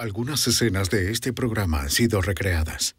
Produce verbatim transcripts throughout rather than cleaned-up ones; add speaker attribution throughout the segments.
Speaker 1: Algunas escenas de este programa han sido recreadas.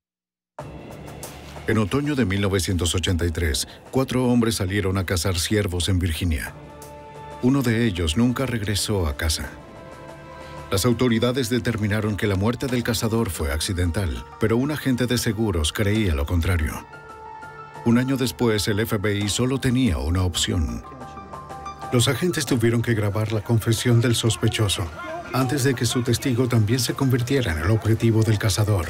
Speaker 1: En otoño de mil novecientos ochenta y tres, cuatro hombres salieron a cazar ciervos en Virginia. Uno de ellos nunca regresó a casa. Las autoridades determinaron que la muerte del cazador fue accidental, pero un agente de seguros creía lo contrario. Un año después, el F B I solo tenía una opción. Los agentes tuvieron que grabar la confesión del sospechoso, antes de que su testigo también se convirtiera en el objetivo del cazador.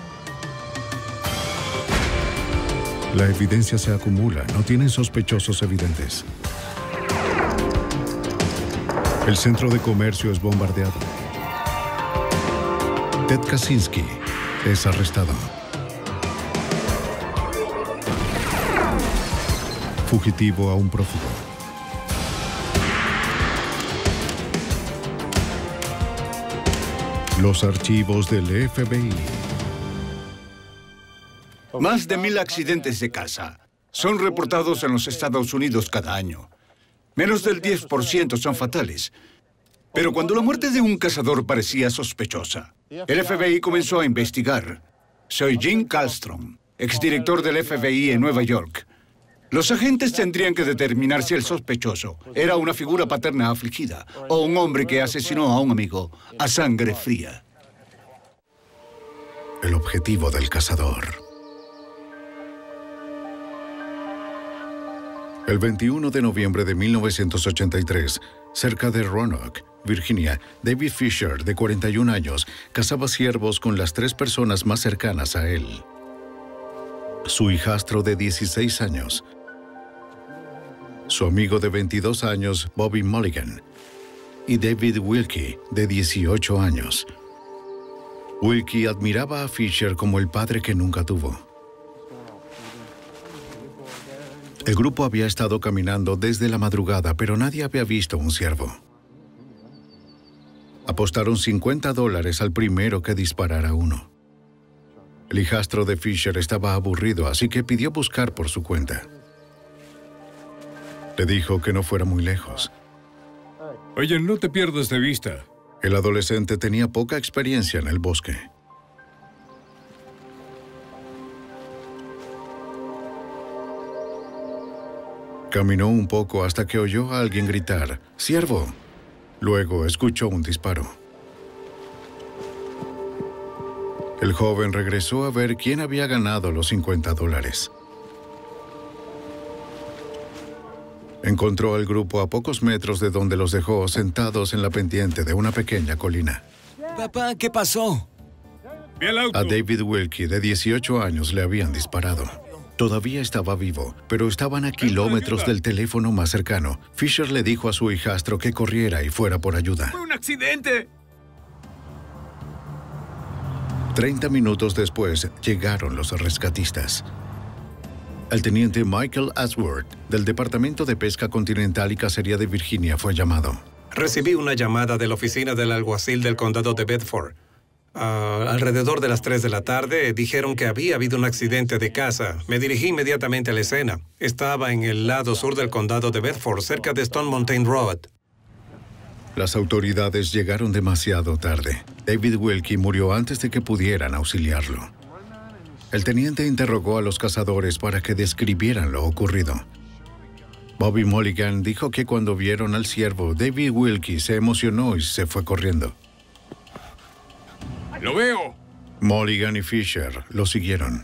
Speaker 1: La evidencia se acumula, no tienen sospechosos evidentes. El centro de comercio es bombardeado. Ted Kaczynski es arrestado. Fugitivo a un prófugo. Los archivos del F B I.
Speaker 2: Más de mil accidentes de caza son reportados en los Estados Unidos cada año. Menos del diez por ciento son fatales. Pero cuando la muerte de un cazador parecía sospechosa, el F B I comenzó a investigar. Soy Jim Kallstrom, exdirector del F B I en Nueva York. Los agentes tendrían que determinar si el sospechoso era una figura paterna afligida o un hombre que asesinó a un amigo a sangre fría.
Speaker 1: El objetivo del cazador. El veintiuno de noviembre de mil novecientos ochenta y tres, cerca de Roanoke, Virginia, David Fisher, de cuarenta y un años, cazaba ciervos con las tres personas más cercanas a él. Su hijastro de dieciséis años, su amigo de veintidós años, Bobby Mulligan, y David Wilkie, de dieciocho años. Wilkie admiraba a Fisher como el padre que nunca tuvo. El grupo había estado caminando desde la madrugada, pero nadie había visto un ciervo. Apostaron cincuenta dólares al primero que disparara uno. El hijastro de Fisher estaba aburrido, así que pidió buscar por su cuenta. Le dijo que no fuera muy lejos.
Speaker 3: Oye, no te pierdas de vista.
Speaker 1: El adolescente tenía poca experiencia en el bosque. Caminó un poco hasta que oyó a alguien gritar, ¡ciervo! Luego escuchó un disparo. El joven regresó a ver quién había ganado los cincuenta dólares. Encontró al grupo a pocos metros de donde los dejó sentados en la pendiente de una pequeña colina.
Speaker 4: Papá, ¿qué pasó?
Speaker 3: Vi el auto.
Speaker 1: A David Wilkie, de dieciocho años, le habían disparado. Todavía estaba vivo, pero estaban a kilómetros del teléfono más cercano. Fisher le dijo a su hijastro que corriera y fuera por ayuda.
Speaker 3: ¡Fue un accidente!
Speaker 1: Treinta minutos después, llegaron los rescatistas. El teniente Michael Ashworth, del Departamento de Pesca Continental y Cacería de Virginia, fue llamado.
Speaker 5: Recibí una llamada de la oficina del alguacil del condado de Bedford. Uh, alrededor de las tres de la tarde dijeron que había habido un accidente de caza. Me dirigí inmediatamente a la escena. Estaba en el lado sur del condado de Bedford, cerca de Stone Mountain Road.
Speaker 1: Las autoridades llegaron demasiado tarde. David Wilkie murió antes de que pudieran auxiliarlo. El teniente interrogó a los cazadores para que describieran lo ocurrido. Bobby Mulligan dijo que cuando vieron al ciervo, David Wilkie se emocionó y se fue corriendo.
Speaker 3: ¡Lo veo!
Speaker 1: Mulligan y Fisher lo siguieron.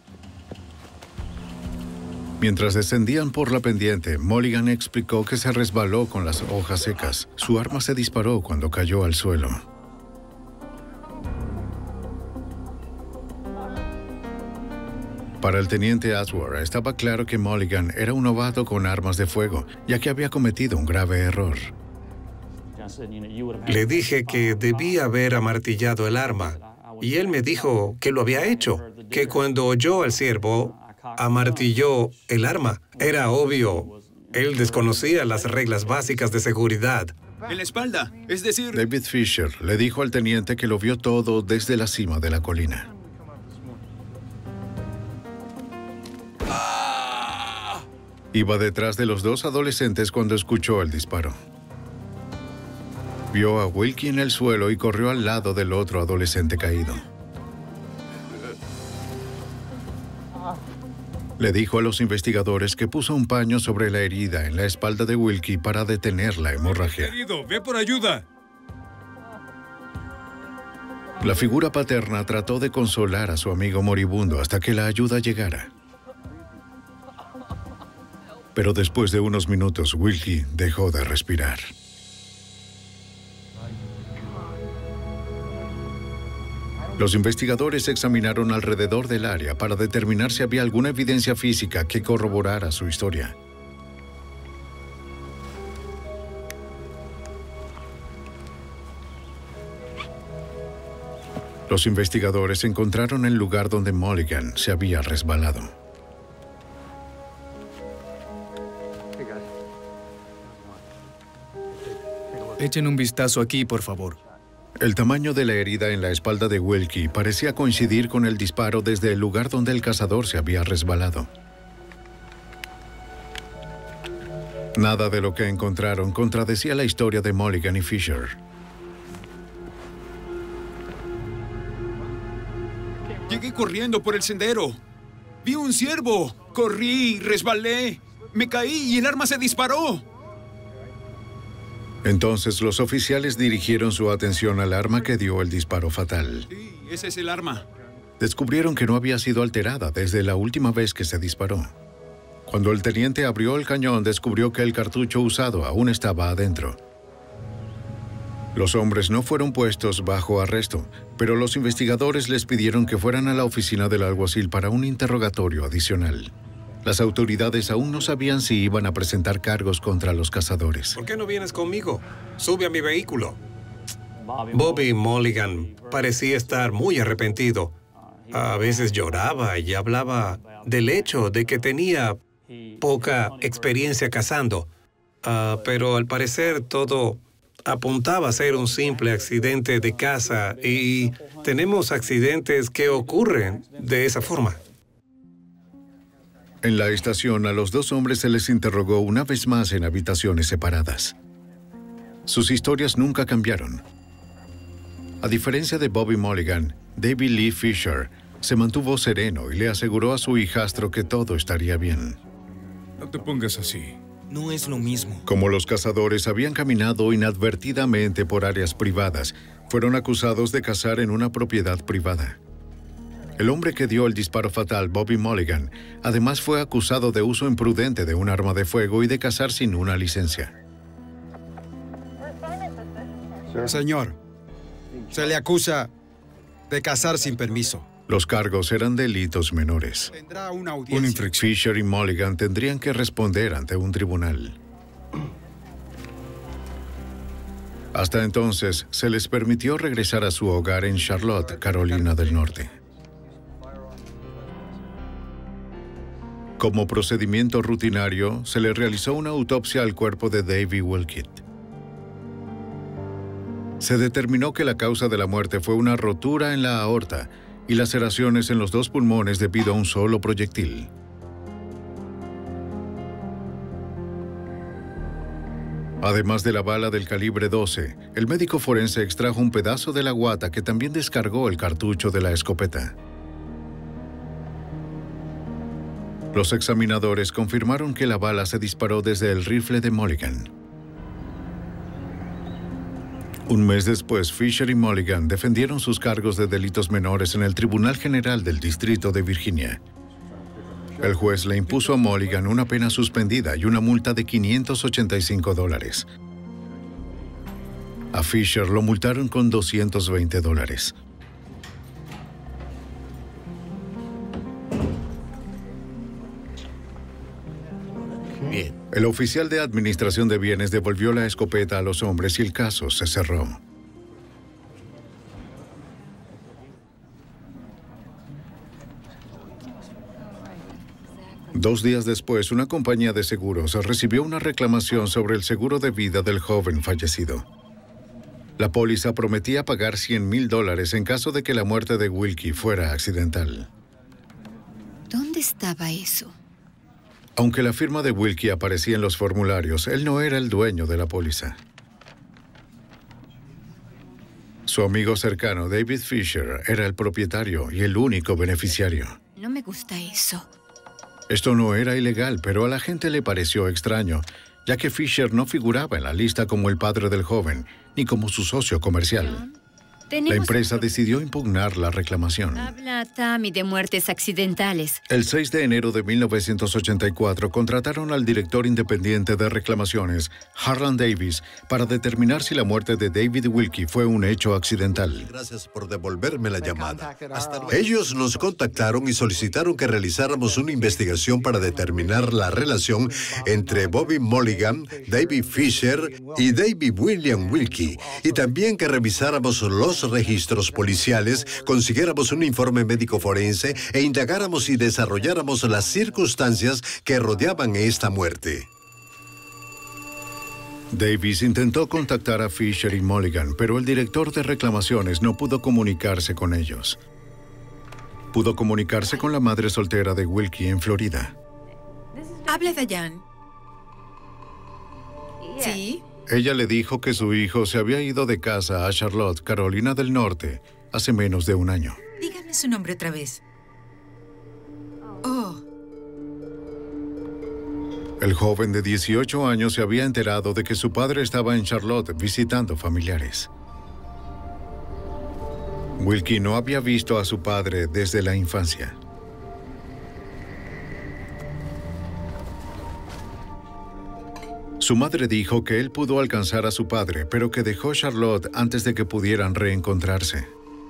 Speaker 1: Mientras descendían por la pendiente, Mulligan explicó que se resbaló con las hojas secas. Su arma se disparó cuando cayó al suelo. Para el teniente Ashworth estaba claro que Mulligan era un novato con armas de fuego, ya que había cometido un grave error.
Speaker 5: Le dije que debía haber amartillado el arma, y él me dijo que lo había hecho, que cuando oyó al ciervo, amartilló el arma. Era obvio. Él desconocía las reglas básicas de seguridad.
Speaker 6: En la espalda, es decir...
Speaker 1: David Fisher le dijo al teniente que lo vio todo desde la cima de la colina. Iba detrás de los dos adolescentes cuando escuchó el disparo. Vio a Wilkie en el suelo y corrió al lado del otro adolescente caído. Le dijo a los investigadores que puso un paño sobre la herida en la espalda de Wilkie para detener la hemorragia.
Speaker 3: Querido, ve por ayuda.
Speaker 1: La figura paterna trató de consolar a su amigo moribundo hasta que la ayuda llegara. Pero después de unos minutos, Wilkie dejó de respirar. Los investigadores examinaron alrededor del área para determinar si había alguna evidencia física que corroborara su historia. Los investigadores encontraron el lugar donde Mulligan se había resbalado.
Speaker 6: Echen un vistazo aquí, por favor.
Speaker 1: El tamaño de la herida en la espalda de Wilkie parecía coincidir con el disparo desde el lugar donde el cazador se había resbalado. Nada de lo que encontraron contradecía la historia de Mulligan y Fisher.
Speaker 6: Llegué corriendo por el sendero. Vi un ciervo. Corrí, resbalé. Me caí y el arma se disparó.
Speaker 1: Entonces los oficiales dirigieron su atención al arma que dio el disparo fatal.
Speaker 6: Sí, ese es el arma.
Speaker 1: Descubrieron que no había sido alterada desde la última vez que se disparó. Cuando el teniente abrió el cañón, descubrió que el cartucho usado aún estaba adentro. Los hombres no fueron puestos bajo arresto, pero los investigadores les pidieron que fueran a la oficina del alguacil para un interrogatorio adicional. Las autoridades aún no sabían si iban a presentar cargos contra los cazadores.
Speaker 5: ¿Por qué no vienes conmigo? Sube a mi vehículo. Bobby Mulligan parecía estar muy arrepentido. A veces lloraba y hablaba del hecho de que tenía poca experiencia cazando. Uh, pero al parecer todo apuntaba a ser un simple accidente de caza y tenemos accidentes que ocurren de esa forma.
Speaker 1: En la estación, a los dos hombres se les interrogó una vez más en habitaciones separadas. Sus historias nunca cambiaron. A diferencia de Bobby Mulligan, David Lee Fisher se mantuvo sereno y le aseguró a su hijastro que todo estaría bien.
Speaker 3: No te pongas así.
Speaker 4: No es lo mismo.
Speaker 1: Como los cazadores habían caminado inadvertidamente por áreas privadas, fueron acusados de cazar en una propiedad privada. El hombre que dio el disparo fatal, Bobby Mulligan, además fue acusado de uso imprudente de un arma de fuego y de cazar sin una licencia.
Speaker 7: Señor, se le acusa de cazar sin permiso.
Speaker 1: Los cargos eran delitos menores.
Speaker 7: Tendrá una
Speaker 3: Una
Speaker 7: audiencia.
Speaker 3: infracción.
Speaker 1: Fisher y Mulligan tendrían que responder ante un tribunal. Hasta entonces, se les permitió regresar a su hogar en Charlotte, Carolina del Norte. Como procedimiento rutinario, se le realizó una autopsia al cuerpo de Davey Wilkett. Se determinó que la causa de la muerte fue una rotura en la aorta y laceraciones en los dos pulmones debido a un solo proyectil. Además de la bala del calibre doce, el médico forense extrajo un pedazo de la guata que también descargó el cartucho de la escopeta. Los examinadores confirmaron que la bala se disparó desde el rifle de Mulligan. Un mes después, Fisher y Mulligan defendieron sus cargos de delitos menores en el Tribunal General del Distrito de Virginia. El juez le impuso a Mulligan una pena suspendida y una multa de quinientos ochenta y cinco dólares. A Fisher lo multaron con doscientos veinte dólares.
Speaker 4: Bien.
Speaker 1: El oficial de administración de bienes devolvió la escopeta a los hombres y el caso se cerró. Dos días después, una compañía de seguros recibió una reclamación sobre el seguro de vida del joven fallecido. La póliza prometía pagar cien mil dólares en caso de que la muerte de Wilkie fuera accidental.
Speaker 8: ¿Dónde estaba eso?
Speaker 1: Aunque la firma de Wilkie aparecía en los formularios, él no era el dueño de la póliza. Su amigo cercano, David Fisher, era el propietario y el único beneficiario.
Speaker 8: No me gusta eso.
Speaker 1: Esto no era ilegal, pero a la gente le pareció extraño, ya que Fisher no figuraba en la lista como el padre del joven, ni como su socio comercial. La empresa decidió impugnar la reclamación.
Speaker 8: Habla Tammy de muertes accidentales.
Speaker 1: El seis de enero de mil novecientos ochenta y cuatro contrataron al director independiente de reclamaciones, Harlan Davis, para determinar si la muerte de David Wilkie fue un hecho accidental.
Speaker 9: Gracias por devolverme la llamada. Ellos nos contactaron y solicitaron que realizáramos una investigación para determinar la relación entre Bobby Mulligan, David Fisher y David William Wilkie, y también que revisáramos los registros policiales, consiguiéramos un informe médico forense e indagáramos y desarrolláramos las circunstancias que rodeaban esta muerte.
Speaker 1: Davis intentó contactar a Fisher y Mulligan, pero el director de reclamaciones no pudo comunicarse con ellos. Pudo comunicarse con la madre soltera de Wilkie en Florida.
Speaker 10: Habla Dayan. ¿Sí?
Speaker 1: Ella le dijo que su hijo se había ido de casa a Charlotte, Carolina del Norte, hace menos de un año.
Speaker 10: Dígame su nombre otra vez. Oh.
Speaker 1: El joven de dieciocho años se había enterado de que su padre estaba en Charlotte visitando familiares. Wilkie no había visto a su padre desde la infancia. Su madre dijo que él pudo alcanzar a su padre, pero que dejó Charlotte antes de que pudieran reencontrarse.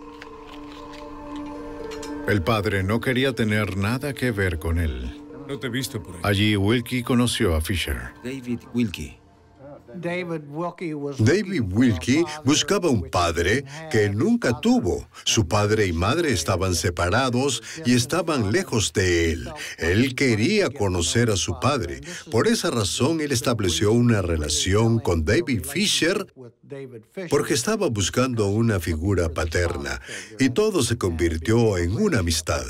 Speaker 1: El padre no quería tener nada que ver con él.
Speaker 3: No te he visto por ahí.
Speaker 1: Allí Wilkie conoció a Fisher.
Speaker 4: David Wilkie.
Speaker 9: David Wilkie buscaba un padre que nunca tuvo. Su padre y madre estaban separados y estaban lejos de él. Él quería conocer a su padre. Por esa razón, él estableció una relación con David Fisher porque estaba buscando una figura paterna, y todo se convirtió en una amistad.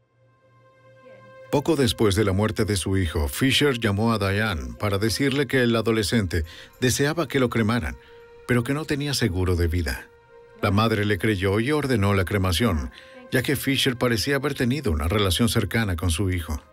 Speaker 1: Poco después de la muerte de su hijo, Fisher llamó a Diane para decirle que el adolescente deseaba que lo cremaran, pero que no tenía seguro de vida. La madre le creyó y ordenó la cremación, ya que Fisher parecía haber tenido una relación cercana con su hijo.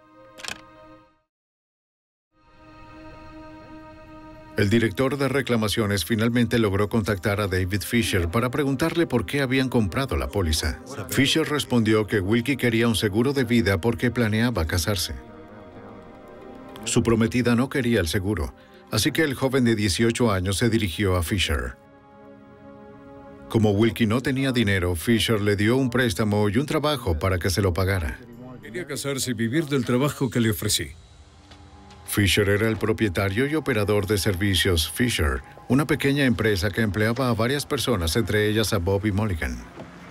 Speaker 1: El director de reclamaciones finalmente logró contactar a David Fisher para preguntarle por qué habían comprado la póliza. Fisher respondió que Wilkie quería un seguro de vida porque planeaba casarse. Su prometida no quería el seguro, así que el joven de dieciocho años se dirigió a Fisher. Como Wilkie no tenía dinero, Fisher le dio un préstamo y un trabajo para que se lo pagara.
Speaker 3: Quería casarse y vivir del trabajo que le ofrecí.
Speaker 1: Fisher era el propietario y operador de servicios Fisher, una pequeña empresa que empleaba a varias personas, entre ellas a Bobby Mulligan.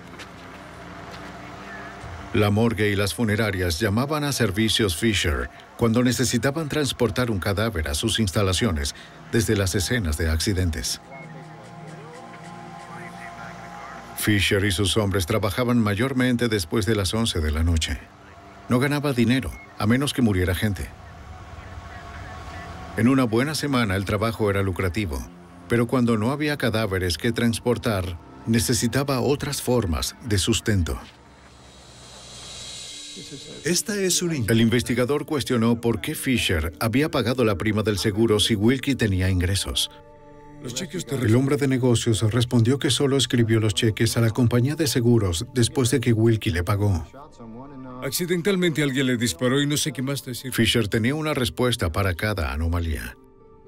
Speaker 1: La morgue y las funerarias llamaban a servicios Fisher cuando necesitaban transportar un cadáver a sus instalaciones desde las escenas de accidentes. Fisher y sus hombres trabajaban mayormente después de las once de la noche. No ganaba dinero, a menos que muriera gente. En una buena semana el trabajo era lucrativo, pero cuando no había cadáveres que transportar, necesitaba otras formas de sustento.
Speaker 9: Esta es una...
Speaker 1: El investigador cuestionó por qué Fisher había pagado la prima del seguro si Wilkie tenía ingresos.
Speaker 3: Los cheques te...
Speaker 1: El hombre de negocios respondió que solo escribió los cheques a la compañía de seguros después de que Wilkie le pagó.
Speaker 3: Accidentalmente alguien le disparó y no sé qué más decir.
Speaker 1: Fisher tenía una respuesta para cada anomalía.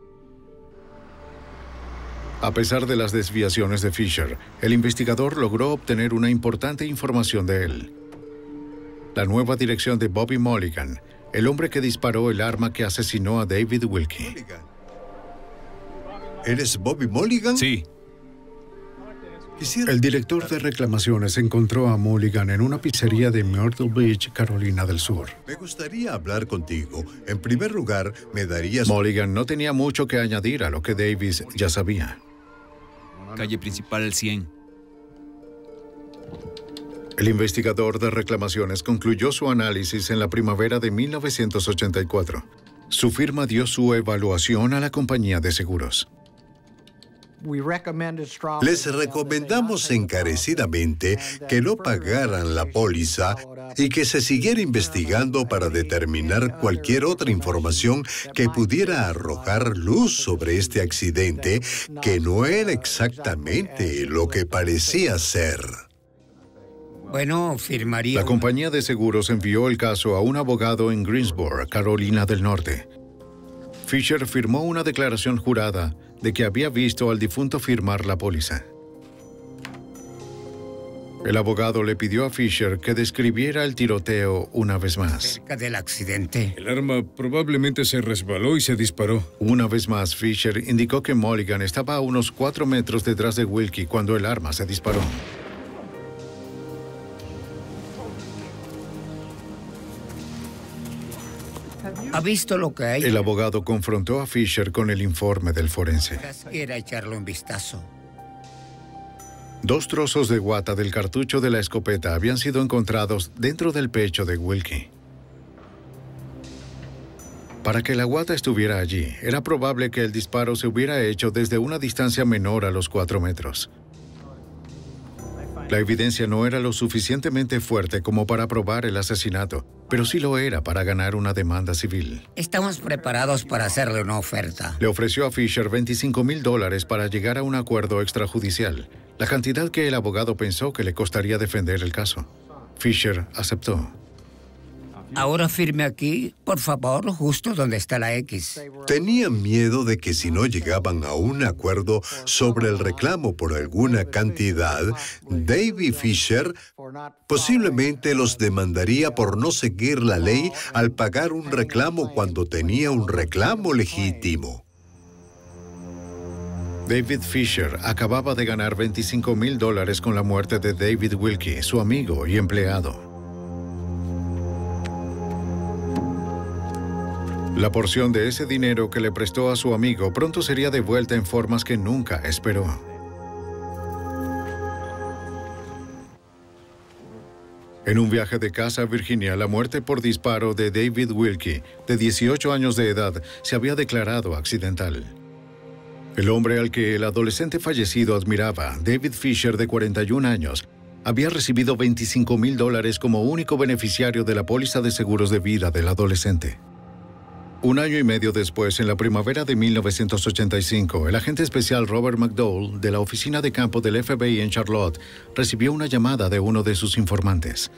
Speaker 1: A pesar de las desviaciones de Fisher, el investigador logró obtener una importante información de él. La nueva dirección de Bobby Mulligan, el hombre que disparó el arma que asesinó a David Wilkie.
Speaker 9: ¿Eres Bobby Mulligan?
Speaker 3: Sí.
Speaker 1: El director de reclamaciones encontró a Mulligan en una pizzería de Myrtle Beach, Carolina del Sur.
Speaker 9: Me gustaría hablar contigo. En primer lugar, me darías...
Speaker 1: Mulligan no tenía mucho que añadir a lo que Davis ya sabía.
Speaker 4: Calle principal el cien.
Speaker 1: El investigador de reclamaciones concluyó su análisis en la primavera de mil novecientos ochenta y cuatro. Su firma dio su evaluación a la compañía de seguros.
Speaker 9: Les recomendamos encarecidamente que no pagaran la póliza y que se siguiera investigando para determinar cualquier otra información que pudiera arrojar luz sobre este accidente que no era exactamente lo que parecía ser.
Speaker 11: Bueno, firmaría...
Speaker 1: La compañía de seguros envió el caso a un abogado en Greensboro, Carolina del Norte. Fisher firmó una declaración jurada de que había visto al difunto firmar la póliza. El abogado le pidió a Fisher que describiera el tiroteo una vez más.
Speaker 11: Cerca del accidente.
Speaker 3: El arma probablemente se resbaló y se disparó.
Speaker 1: Una vez más, Fisher indicó que Mulligan estaba a unos cuatro metros detrás de Wilkie cuando el arma se disparó.
Speaker 11: ¿Ha visto lo que hay?
Speaker 1: El abogado confrontó a Fisher con el informe del forense.
Speaker 11: Era echarle un vistazo.
Speaker 1: Dos trozos de guata del cartucho de la escopeta habían sido encontrados dentro del pecho de Wilkie. Para que la guata estuviera allí, era probable que el disparo se hubiera hecho desde una distancia menor a los cuatro metros. La evidencia no era lo suficientemente fuerte como para probar el asesinato, pero sí lo era para ganar una demanda civil.
Speaker 11: Estamos preparados para hacerle una oferta.
Speaker 1: Le ofreció a Fisher veinticinco mil dólares para llegar a un acuerdo extrajudicial, la cantidad que el abogado pensó que le costaría defender el caso. Fisher aceptó.
Speaker 11: Ahora firme aquí, por favor, justo donde está la X.
Speaker 9: Tenían miedo de que si no llegaban a un acuerdo sobre el reclamo por alguna cantidad, David Fisher posiblemente los demandaría por no seguir la ley al pagar un reclamo cuando tenía un reclamo legítimo.
Speaker 1: David Fisher acababa de ganar veinticinco mil dólares con la muerte de David Wilkie, su amigo y empleado. La porción de ese dinero que le prestó a su amigo pronto sería devuelta en formas que nunca esperó. En un viaje de casa a Virginia, la muerte por disparo de David Wilkie, de dieciocho años de edad, se había declarado accidental. El hombre al que el adolescente fallecido admiraba, David Fisher, de cuarenta y un años, había recibido veinticinco mil dólares como único beneficiario de la póliza de seguros de vida del adolescente. Un año y medio después, en la primavera de mil novecientos ochenta y cinco, el agente especial Robert McDowell, de la oficina de campo del F B I en Charlotte, recibió una llamada de uno de sus informantes.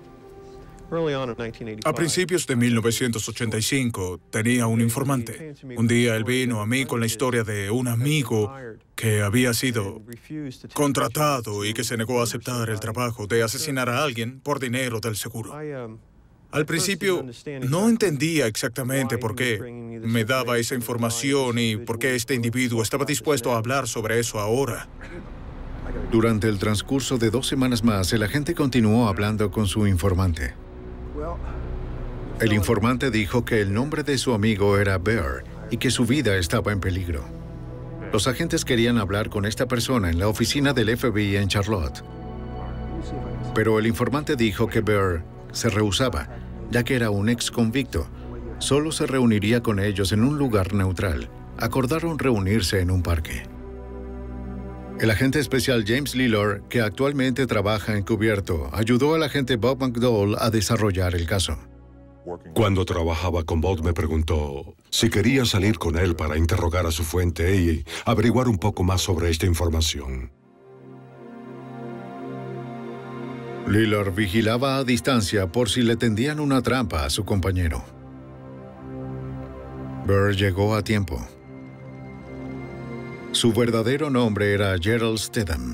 Speaker 12: A principios de mil novecientos ochenta y cinco, tenía un informante. Un día él vino a mí con la historia de un amigo que había sido contratado y que se negó a aceptar el trabajo de asesinar a alguien por dinero del seguro. Al principio no entendía exactamente por qué me daba esa información y por qué este individuo estaba dispuesto a hablar sobre eso ahora.
Speaker 1: Durante el transcurso de dos semanas más, el agente continuó hablando con su informante. El informante dijo que el nombre de su amigo era Bear y que su vida estaba en peligro. Los agentes querían hablar con esta persona en la oficina del F B I en Charlotte. Pero el informante dijo que Bear se rehusaba, ya que era un ex convicto. Solo se reuniría con ellos en un lugar neutral. Acordaron reunirse en un parque. El agente especial James Lillard, que actualmente trabaja encubierto, ayudó al agente Bob McDowell a desarrollar el caso.
Speaker 13: Cuando trabajaba con Bob me preguntó si quería salir con él para interrogar a su fuente y averiguar un poco más sobre esta información.
Speaker 1: Lillard vigilaba a distancia por si le tendían una trampa a su compañero. Burr llegó a tiempo. Su verdadero nombre era Gerald Stedham.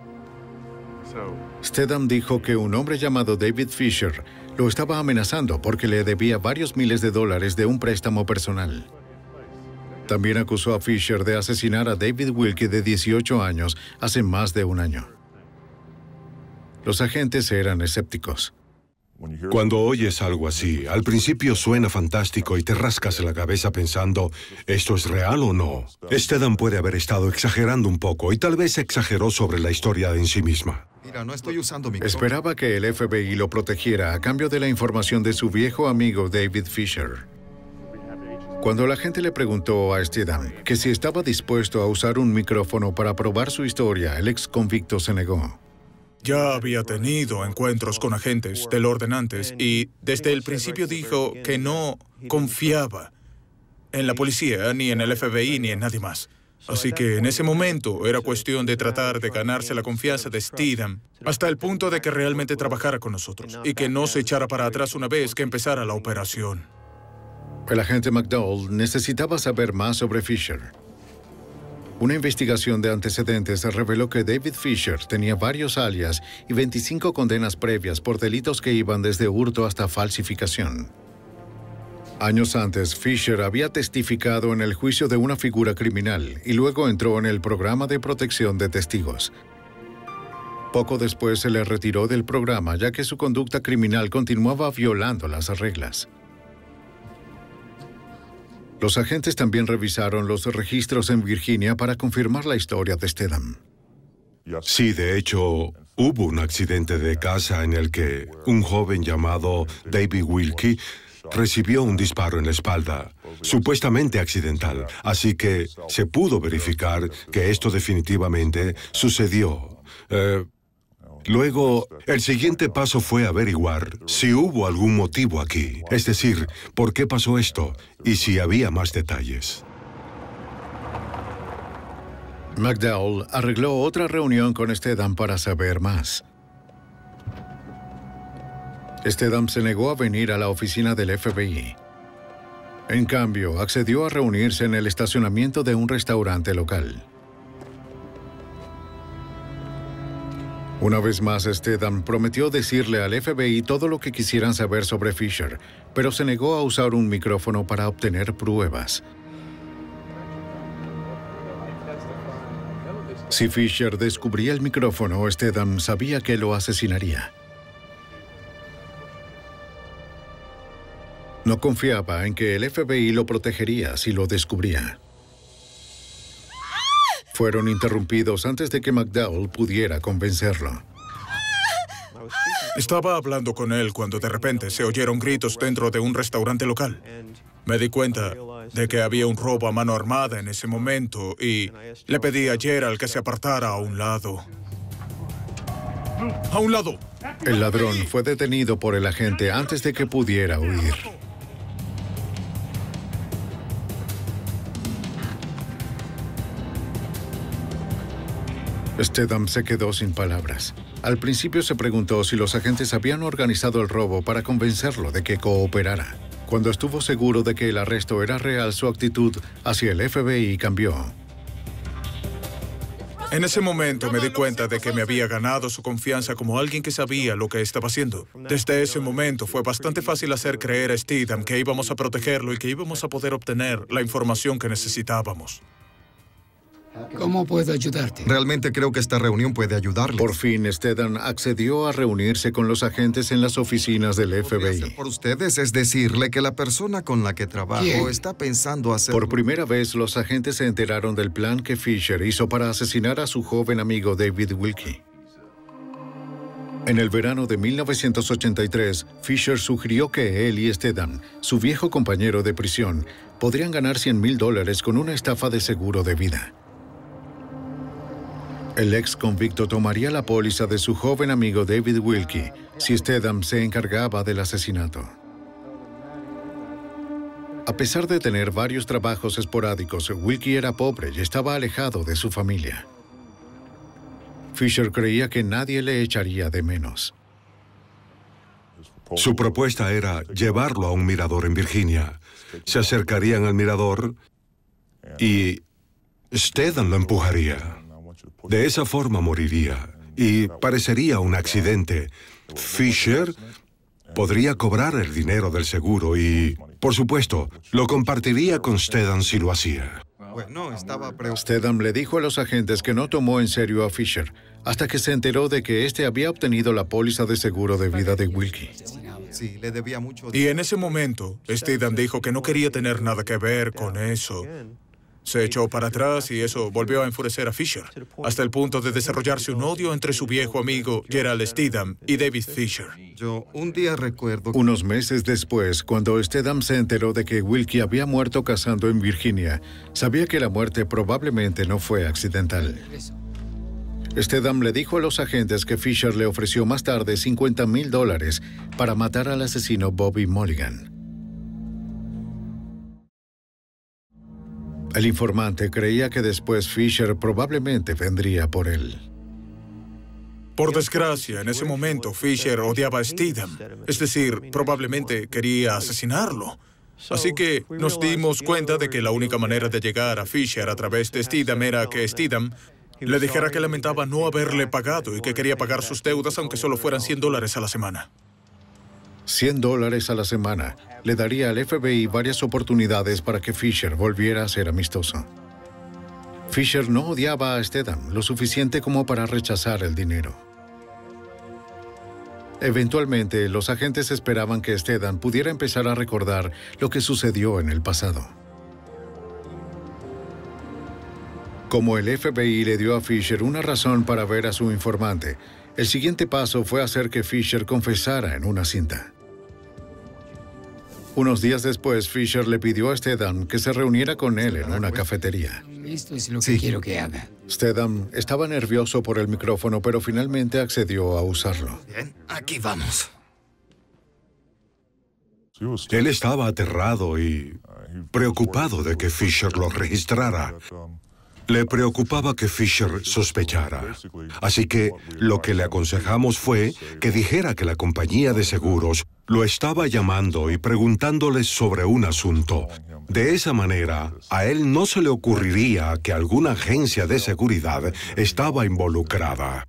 Speaker 1: Stedham dijo que un hombre llamado David Fisher lo estaba amenazando porque le debía varios miles de dólares de un préstamo personal. También acusó a Fisher de asesinar a David Wilkie, de dieciocho años, hace más de un año. Los agentes eran escépticos.
Speaker 13: Cuando oyes algo así, al principio suena fantástico y te rascas la cabeza pensando, ¿esto es real o no? Stedham puede haber estado exagerando un poco y tal vez exageró sobre la historia en sí misma.
Speaker 14: Mira, no estoy usando mi...
Speaker 1: Esperaba que el F B I lo protegiera a cambio de la información de su viejo amigo David Fisher. Cuando la gente le preguntó a Stedham que si estaba dispuesto a usar un micrófono para probar su historia, el ex convicto se negó.
Speaker 12: Ya había tenido encuentros con agentes del orden antes y desde el principio dijo que no confiaba en la policía, ni en el F B I, ni en nadie más. Así que en ese momento era cuestión de tratar de ganarse la confianza de Stedham hasta el punto de que realmente trabajara con nosotros y que no se echara para atrás una vez que empezara la operación.
Speaker 1: El agente McDowell necesitaba saber más sobre Fisher. Una investigación de antecedentes reveló que David Fisher tenía varios alias y veinticinco condenas previas por delitos que iban desde hurto hasta falsificación. Años antes, Fisher había testificado en el juicio de una figura criminal y luego entró en el programa de protección de testigos. Poco después se le retiró del programa ya que su conducta criminal continuaba violando las reglas. Los agentes también revisaron los registros en Virginia para confirmar la historia de Stedham.
Speaker 13: Sí, de hecho, hubo un accidente de casa en el que un joven llamado David Wilkie recibió un disparo en la espalda, supuestamente accidental, así que se pudo verificar que esto definitivamente sucedió. Eh, luego, el siguiente paso fue averiguar si hubo algún motivo aquí, es decir, por qué pasó esto y si había más detalles.
Speaker 1: McDowell arregló otra reunión con Stedham para saber más. Stedham se negó a venir a la oficina del F B I. En cambio, accedió a reunirse en el estacionamiento de un restaurante local. Una vez más, Stedham prometió decirle al F B I todo lo que quisieran saber sobre Fisher, pero se negó a usar un micrófono para obtener pruebas. Si Fisher descubría el micrófono, Stedham sabía que lo asesinaría. No confiaba en que el F B I lo protegería si lo descubría. Fueron interrumpidos antes de que McDowell pudiera convencerlo.
Speaker 12: Estaba hablando con él cuando de repente se oyeron gritos dentro de un restaurante local. Me di cuenta de que había un robo a mano armada en ese momento y le pedí a Gerald que se apartara a un lado. ¡A un lado!
Speaker 1: El ladrón fue detenido por el agente antes de que pudiera huir. Stedham se quedó sin palabras. Al principio se preguntó si los agentes habían organizado el robo para convencerlo de que cooperara. Cuando estuvo seguro de que el arresto era real, su actitud hacia el F B I cambió.
Speaker 12: En ese momento me di cuenta de que me había ganado su confianza como alguien que sabía lo que estaba haciendo. Desde ese momento fue bastante fácil hacer creer a Stedham que íbamos a protegerlo y que íbamos a poder obtener la información que necesitábamos.
Speaker 14: ¿Cómo puedo ayudarte?
Speaker 15: Realmente creo que esta reunión puede ayudarles.
Speaker 1: Por fin, Stedham accedió a reunirse con los agentes en las oficinas del F B I.
Speaker 15: Por ustedes es decirle que la persona con la que trabajo ¿Quién? está pensando hacer...
Speaker 1: Por primera vez, los agentes se enteraron del plan que Fisher hizo para asesinar a su joven amigo David Wilkie. En el verano de mil novecientos ochenta y tres, Fisher sugirió que él y Stedham, su viejo compañero de prisión, podrían ganar cien mil dólares con una estafa de seguro de vida. El ex convicto tomaría la póliza de su joven amigo David Wilkie si Stedham se encargaba del asesinato. A pesar de tener varios trabajos esporádicos, Wilkie era pobre y estaba alejado de su familia. Fisher creía que nadie le echaría de menos.
Speaker 13: Su propuesta era llevarlo a un mirador en Virginia. Se acercarían al mirador y Stedham lo empujaría. De esa forma moriría y parecería un accidente. Fisher podría cobrar el dinero del seguro y, por supuesto, lo compartiría con Stedham si lo hacía.
Speaker 15: Bueno, estaba
Speaker 1: Stedham le dijo a los agentes que no tomó en serio a Fisher hasta que se enteró de que éste había obtenido la póliza de seguro de vida de Wilkie.
Speaker 15: Sí, le debía mucho.
Speaker 12: Y en ese momento, Stedham dijo que no quería tener nada que ver con eso. se echó para atrás y eso volvió a enfurecer a Fisher, hasta el punto de desarrollarse un odio entre su viejo amigo Gerald Stidham y David Fisher.
Speaker 15: Yo un día recuerdo...
Speaker 1: Unos meses después, cuando Stedham se enteró de que Wilkie había muerto cazando en Virginia, sabía que la muerte probablemente no fue accidental. Stedham le dijo a los agentes que Fisher le ofreció más tarde cincuenta mil dólares para matar al asesino Bobby Mulligan. El informante creía que después Fisher probablemente vendría por él.
Speaker 12: Por desgracia, en ese momento Fisher odiaba a Stidham, es decir, probablemente quería asesinarlo. Así que nos dimos cuenta de que la única manera de llegar a Fisher a través de Stidham era que Stidham le dijera que lamentaba no haberle pagado y que quería pagar sus deudas aunque solo fueran cien dólares a la semana.
Speaker 1: cien dólares a la semana le daría al F B I varias oportunidades para que Fisher volviera a ser amistoso. Fisher no odiaba a Stedham lo suficiente como para rechazar el dinero. Eventualmente, los agentes esperaban que Stedham pudiera empezar a recordar lo que sucedió en el pasado. Como el F B I le dio a Fisher una razón para ver a su informante, el siguiente paso fue hacer que Fisher confesara en una cinta. Unos días después, Fisher le pidió a Stedham que se reuniera con él en una cafetería.
Speaker 14: Esto es lo que sí. quiero que haga.
Speaker 1: Stedham estaba nervioso por el micrófono, pero finalmente accedió a usarlo.
Speaker 15: Bien, aquí vamos.
Speaker 13: Él estaba aterrado y preocupado de que Fisher lo registrara. Le preocupaba que Fisher sospechara. Así que lo que le aconsejamos fue que dijera que la compañía de seguros lo estaba llamando y preguntándole sobre un asunto. De esa manera, a él no se le ocurriría que alguna agencia de seguridad estaba involucrada.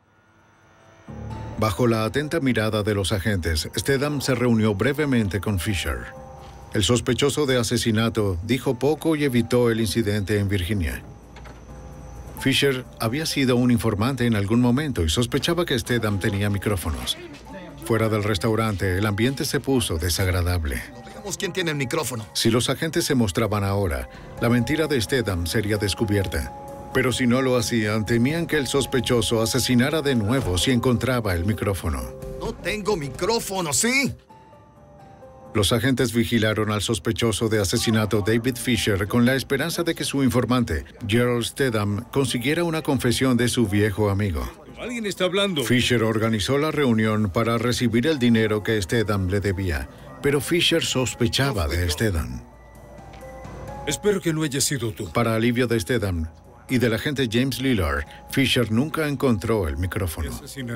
Speaker 1: Bajo la atenta mirada de los agentes, Stedham se reunió brevemente con Fisher. El sospechoso de asesinato dijo poco y evitó el incidente en Virginia. Fisher había sido un informante en algún momento y sospechaba que Stedham tenía micrófonos. Fuera del restaurante, el ambiente se puso desagradable.
Speaker 15: Veamos quién tiene el micrófono.
Speaker 1: Si los agentes se mostraban ahora, la mentira de Stedham sería descubierta. Pero si no lo hacían, temían que el sospechoso asesinara de nuevo si encontraba el micrófono.
Speaker 15: No tengo micrófono, ¿sí?
Speaker 1: Los agentes vigilaron al sospechoso de asesinato David Fisher con la esperanza de que su informante, Gerald Stedham, consiguiera una confesión de su viejo amigo.
Speaker 3: Alguien está hablando.
Speaker 1: Fisher organizó la reunión para recibir el dinero que Stedham le debía, pero Fisher sospechaba de Stedham.
Speaker 3: Espero que no haya sido tú.
Speaker 1: Para alivio de Stedham y del agente James Lillard, Fisher nunca encontró el micrófono.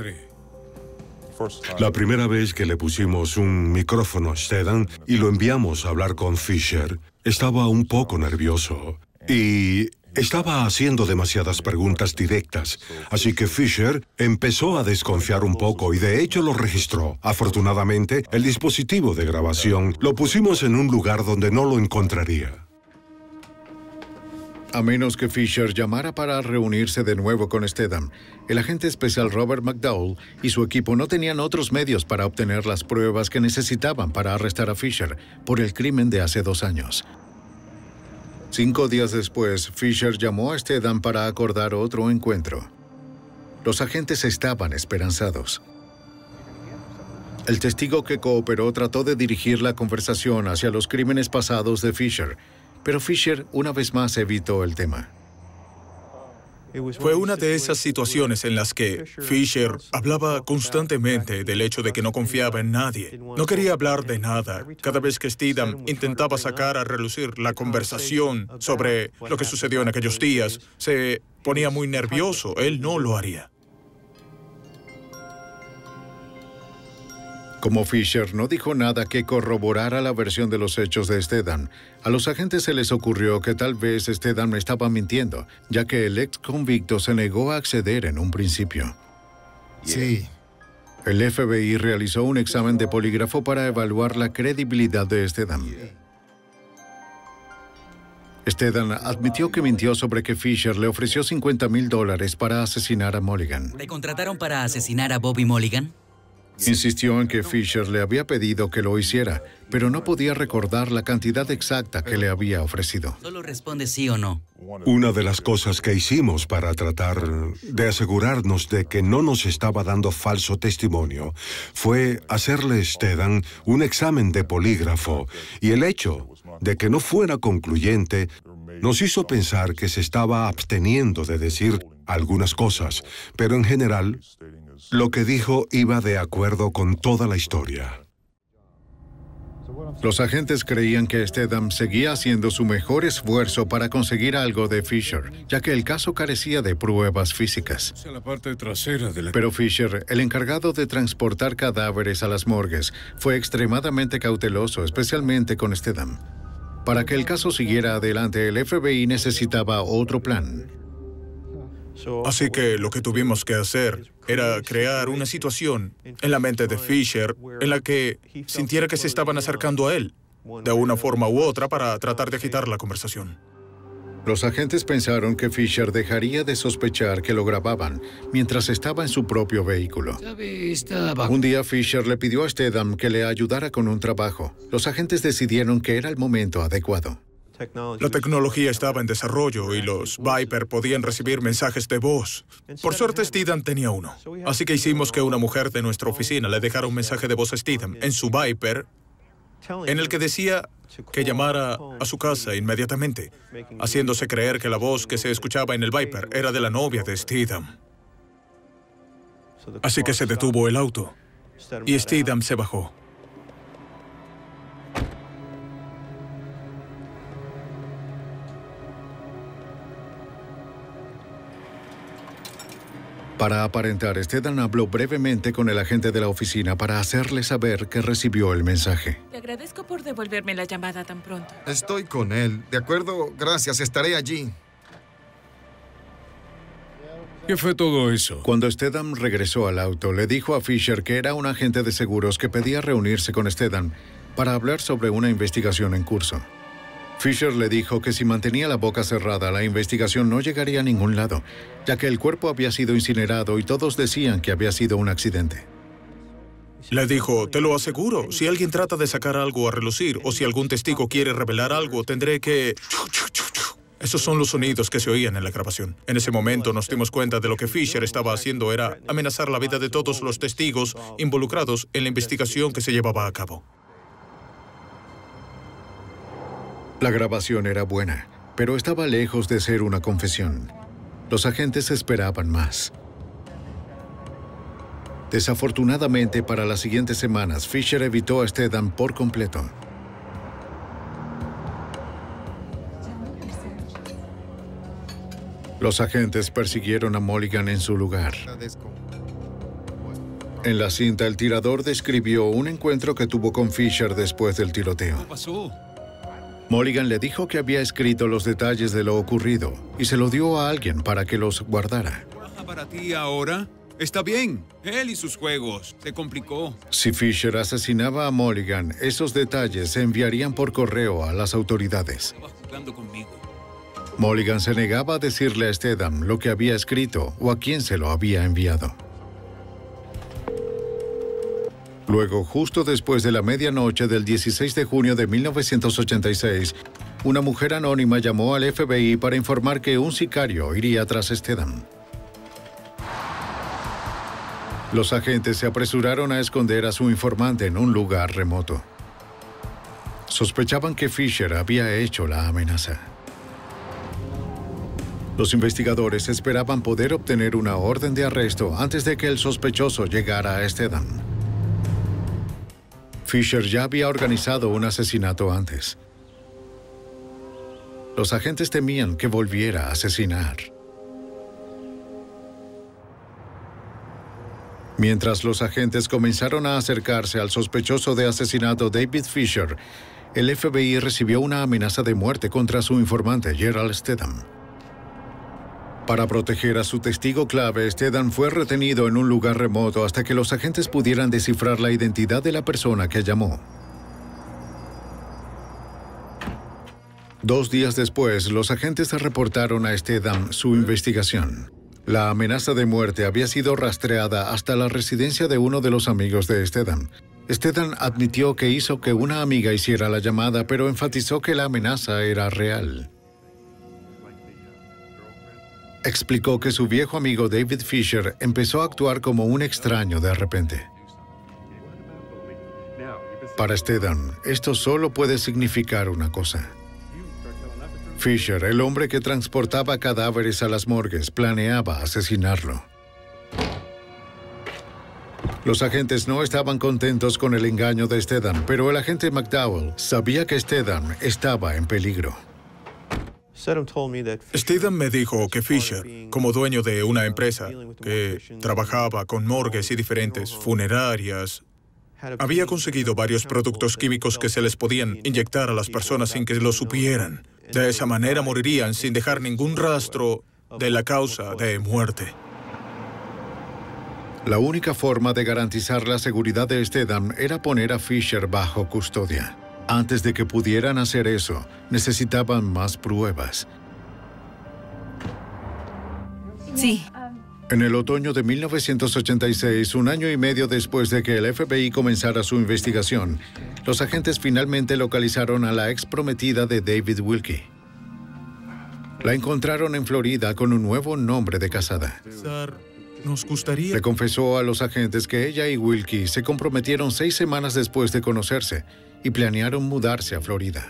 Speaker 13: La primera vez que le pusimos un micrófono a Stedham y lo enviamos a hablar con Fisher, estaba un poco nervioso y estaba haciendo demasiadas preguntas directas. Así que Fisher empezó a desconfiar un poco y de hecho lo registró. Afortunadamente, el dispositivo de grabación lo pusimos en un lugar donde no lo encontraría.
Speaker 1: A menos que Fisher llamara para reunirse de nuevo con Stedham, el agente especial Robert McDowell y su equipo no tenían otros medios para obtener las pruebas que necesitaban para arrestar a Fisher por el crimen de hace dos años. Cinco días después, Fisher llamó a Stedham para acordar otro encuentro. Los agentes estaban esperanzados. El testigo que cooperó trató de dirigir la conversación hacia los crímenes pasados de Fisher, pero Fisher una vez más evitó el tema.
Speaker 12: Fue una de esas situaciones en las que Fisher hablaba constantemente del hecho de que no confiaba en nadie. No quería hablar de nada. Cada vez que Stidham intentaba sacar a relucir la conversación sobre lo que sucedió en aquellos días, se ponía muy nervioso. Él no lo haría.
Speaker 1: Como Fisher no dijo nada que corroborara la versión de los hechos de Stedham, a los agentes se les ocurrió que tal vez Stedham estaba mintiendo, ya que el ex convicto se negó a acceder en un principio.
Speaker 15: Sí.
Speaker 1: El F B I realizó un examen de polígrafo para evaluar la credibilidad de Stedham. Stedham admitió que mintió sobre que Fisher le ofreció cincuenta mil dólares para asesinar a Mulligan.
Speaker 16: ¿Te contrataron para asesinar a Bobby Mulligan?
Speaker 1: Insistió en que Fisher le había pedido que lo hiciera, pero no podía recordar la cantidad exacta que le había ofrecido.
Speaker 16: Solo responde sí o no.
Speaker 13: Una de las cosas que hicimos para tratar de asegurarnos de que no nos estaba dando falso testimonio fue hacerle a Stedham un examen de polígrafo, y el hecho de que no fuera concluyente nos hizo pensar que se estaba absteniendo de decir algunas cosas, pero en general, lo que dijo iba de acuerdo con toda la historia.
Speaker 1: Los agentes creían que Stedham seguía haciendo su mejor esfuerzo para conseguir algo de Fisher, ya que el caso carecía de pruebas físicas.
Speaker 3: La parte trasera de la...
Speaker 1: Pero Fisher, el encargado de transportar cadáveres a las morgues, fue extremadamente cauteloso, especialmente con Stedham. Para que el caso siguiera adelante, el F B I necesitaba otro plan.
Speaker 12: Así que lo que tuvimos que hacer era crear una situación en la mente de Fisher en la que sintiera que se estaban acercando a él, de una forma u otra, para tratar de agitar la conversación.
Speaker 1: Los agentes pensaron que Fisher dejaría de sospechar que lo grababan mientras estaba en su propio vehículo. Un día Fisher le pidió a Stedham que le ayudara con un trabajo. Los agentes decidieron que era el momento adecuado.
Speaker 12: La tecnología estaba en desarrollo y los Viper podían recibir mensajes de voz. Por suerte, Stedham tenía uno. Así que hicimos que una mujer de nuestra oficina le dejara un mensaje de voz a Stedham en su Viper, en el que decía que llamara a su casa inmediatamente, haciéndose creer que la voz que se escuchaba en el Viper era de la novia de Stedham. Así que se detuvo el auto y Stedham se bajó.
Speaker 1: Para aparentar, Stedham habló brevemente con el agente de la oficina para hacerle saber que recibió el mensaje.
Speaker 17: Te agradezco por devolverme la llamada tan pronto.
Speaker 15: Estoy con él. De acuerdo, gracias, estaré allí.
Speaker 3: ¿Qué fue todo eso?
Speaker 1: Cuando Stedham regresó al auto, le dijo a Fisher que era un agente de seguros que pedía reunirse con Stedham para hablar sobre una investigación en curso. Fisher le dijo que si mantenía la boca cerrada, la investigación no llegaría a ningún lado, ya que el cuerpo había sido incinerado y todos decían que había sido un accidente.
Speaker 12: Le dijo, te lo aseguro, si alguien trata de sacar algo a relucir o si algún testigo quiere revelar algo, tendré que... Esos son los sonidos que se oían en la grabación. En ese momento nos dimos cuenta de lo que Fisher estaba haciendo era amenazar la vida de todos los testigos involucrados en la investigación que se llevaba a cabo.
Speaker 1: La grabación era buena, pero estaba lejos de ser una confesión. Los agentes esperaban más. Desafortunadamente, para las siguientes semanas, Fisher evitó a Stedham por completo. Los agentes persiguieron a Mulligan en su lugar. En la cinta, el tirador describió un encuentro que tuvo con Fisher después del tiroteo.
Speaker 6: ¿Qué pasó?
Speaker 1: Mulligan le dijo que había escrito los detalles de lo ocurrido y se lo dio a alguien para que los guardara.
Speaker 6: ¿Trabaja para ti ahora? Está bien. Él y sus juegos. Se complicó.
Speaker 1: Si Fisher asesinaba a Mulligan, esos detalles se enviarían por correo a las autoridades.
Speaker 6: Estaba jugando conmigo.
Speaker 1: Mulligan se negaba a decirle a Stedham lo que había escrito o a quién se lo había enviado. Luego, justo después de la medianoche del dieciséis de junio de mil novecientos ochenta y seis, una mujer anónima llamó al F B I para informar que un sicario iría tras Stedham. Los agentes se apresuraron a esconder a su informante en un lugar remoto. Sospechaban que Fisher había hecho la amenaza. Los investigadores esperaban poder obtener una orden de arresto antes de que el sospechoso llegara a Stedham. Fisher ya había organizado un asesinato antes. Los agentes temían que volviera a asesinar. Mientras los agentes comenzaron a acercarse al sospechoso de asesinato David Fisher, el F B I recibió una amenaza de muerte contra su informante Gerald Stedham. Para proteger a su testigo clave, Stedham fue retenido en un lugar remoto hasta que los agentes pudieran descifrar la identidad de la persona que llamó. Dos días después, los agentes reportaron a Stedham su investigación. La amenaza de muerte había sido rastreada hasta la residencia de uno de los amigos de Stedham. Stedham admitió que hizo que una amiga hiciera la llamada, pero enfatizó que la amenaza era real. Explicó que su viejo amigo David Fisher empezó a actuar como un extraño de repente. Para Stedham, esto solo puede significar una cosa. Fisher, el hombre que transportaba cadáveres a las morgues, planeaba asesinarlo. Los agentes no estaban contentos con el engaño de Stedham, pero el agente McDowell sabía que Stedham estaba en peligro.
Speaker 12: Stedham me dijo que Fisher, como dueño de una empresa que trabajaba con morgues y diferentes funerarias, había conseguido varios productos químicos que se les podían inyectar a las personas sin que lo supieran. De esa manera morirían sin dejar ningún rastro de la causa de muerte.
Speaker 1: La única forma de garantizar la seguridad de Stedham era poner a Fisher bajo custodia. Antes de que pudieran hacer eso, necesitaban más pruebas.
Speaker 10: Sí.
Speaker 1: En el otoño de mil novecientos ochenta y seis, un año y medio después de que el F B I comenzara su investigación, los agentes finalmente localizaron a la ex prometida de David Wilkie. La encontraron en Florida con un nuevo nombre de casada.
Speaker 12: Nos gustaría...
Speaker 1: Le confesó a los agentes que ella y Wilkie se comprometieron seis semanas después de conocerse y planearon mudarse a Florida.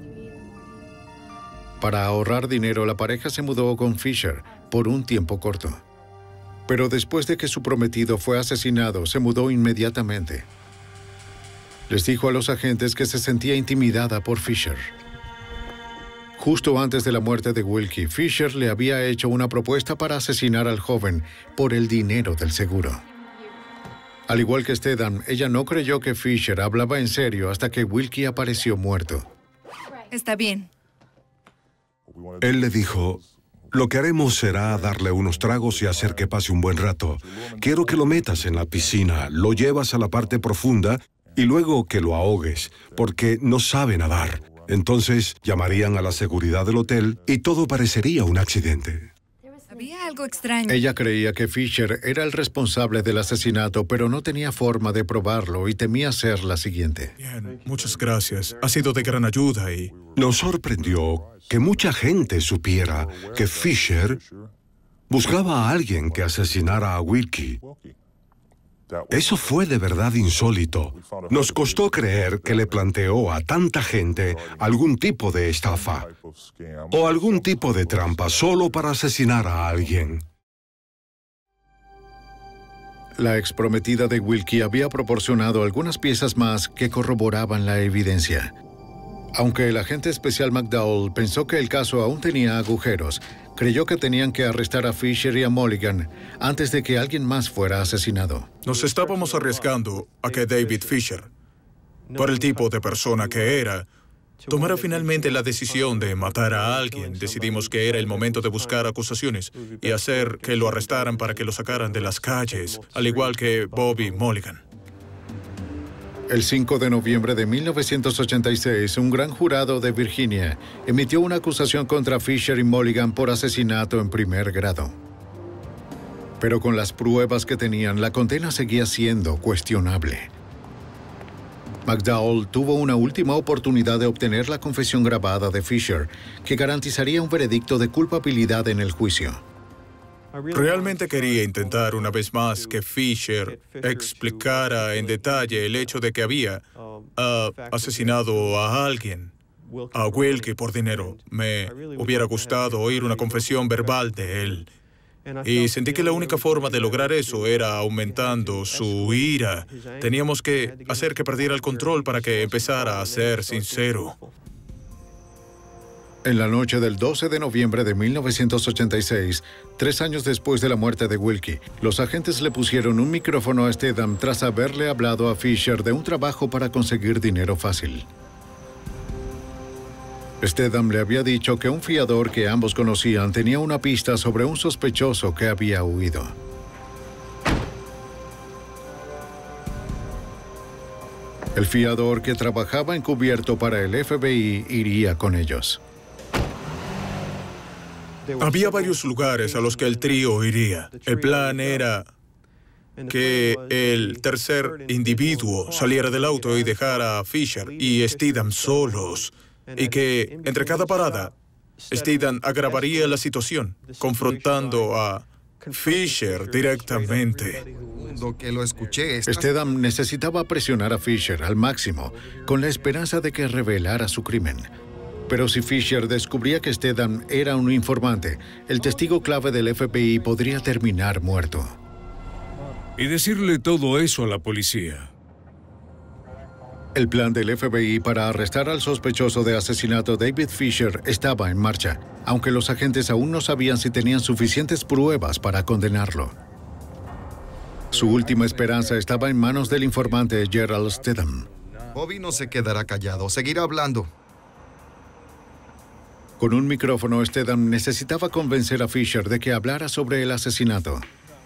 Speaker 1: Para ahorrar dinero, la pareja se mudó con Fisher por un tiempo corto. Pero después de que su prometido fue asesinado, se mudó inmediatamente. Les dijo a los agentes que se sentía intimidada por Fisher. Justo antes de la muerte de Wilkie, Fisher le había hecho una propuesta para asesinar al joven por el dinero del seguro. Al igual que Stedham, ella no creyó que Fisher hablaba en serio hasta que Wilkie apareció muerto.
Speaker 10: Está bien.
Speaker 13: Él le dijo: lo que haremos será darle unos tragos y hacer que pase un buen rato. Quiero que lo metas en la piscina, lo llevas a la parte profunda y luego que lo ahogues, porque no sabe nadar. Entonces llamarían a la seguridad del hotel y todo parecería un accidente.
Speaker 10: Había algo extraño.
Speaker 1: Ella creía que Fisher era el responsable del asesinato, pero no tenía forma de probarlo y temía ser la siguiente.
Speaker 12: Bien, muchas gracias. Ha sido de gran ayuda y...
Speaker 13: Nos sorprendió que mucha gente supiera que Fisher buscaba a alguien que asesinara a Wilkie. Eso fue de verdad insólito. Nos costó creer que le planteó a tanta gente algún tipo de estafa o algún tipo de trampa solo para asesinar a alguien.
Speaker 1: La exprometida de Wilkie había proporcionado algunas piezas más que corroboraban la evidencia. Aunque el agente especial McDowell pensó que el caso aún tenía agujeros, creyó que tenían que arrestar a Fisher y a Mulligan antes de que alguien más fuera asesinado.
Speaker 12: Nos estábamos arriesgando a que David Fisher, por el tipo de persona que era, tomara finalmente la decisión de matar a alguien. Decidimos que era el momento de buscar acusaciones y hacer que lo arrestaran para que lo sacaran de las calles, al igual que Bobby Mulligan.
Speaker 1: El cinco de noviembre de mil novecientos ochenta y seis, un gran jurado de Virginia emitió una acusación contra Fisher y Mulligan por asesinato en primer grado. Pero con las pruebas que tenían, la condena seguía siendo cuestionable. McDowell tuvo una última oportunidad de obtener la confesión grabada de Fisher, que garantizaría un veredicto de culpabilidad en el juicio.
Speaker 12: Realmente quería intentar una vez más que Fisher explicara en detalle el hecho de que había uh, asesinado a alguien, a Wilkie, por dinero. Me hubiera gustado oír una confesión verbal de él. Y sentí que la única forma de lograr eso era aumentando su ira. Teníamos que hacer que perdiera el control para que empezara a ser sincero.
Speaker 1: En la noche del doce de noviembre de mil novecientos ochenta y seis, tres años después de la muerte de Wilkie, los agentes le pusieron un micrófono a Stedham tras haberle hablado a Fisher de un trabajo para conseguir dinero fácil. Stedham le había dicho que un fiador que ambos conocían tenía una pista sobre un sospechoso que había huido. El fiador que trabajaba encubierto para el F B I iría con ellos.
Speaker 12: Había varios lugares a los que el trío iría. El plan era que el tercer individuo saliera del auto y dejara a Fisher y Steadham solos, y que entre cada parada, Steadham agravaría la situación, confrontando a Fisher directamente.
Speaker 15: Que lo escuché.
Speaker 1: Steadham necesitaba presionar a Fisher al máximo, con la esperanza de que revelara su crimen. Pero si Fisher descubría que Steadham era un informante, el testigo clave del F B I podría terminar muerto.
Speaker 3: Y decirle todo eso a la policía.
Speaker 1: El plan del F B I para arrestar al sospechoso de asesinato David Fisher estaba en marcha, aunque los agentes aún no sabían si tenían suficientes pruebas para condenarlo. Su última esperanza estaba en manos del informante Gerald Steadham.
Speaker 15: Bobby no se quedará callado, seguirá hablando.
Speaker 1: Con un micrófono, Steadham necesitaba convencer a Fisher de que hablara sobre el asesinato.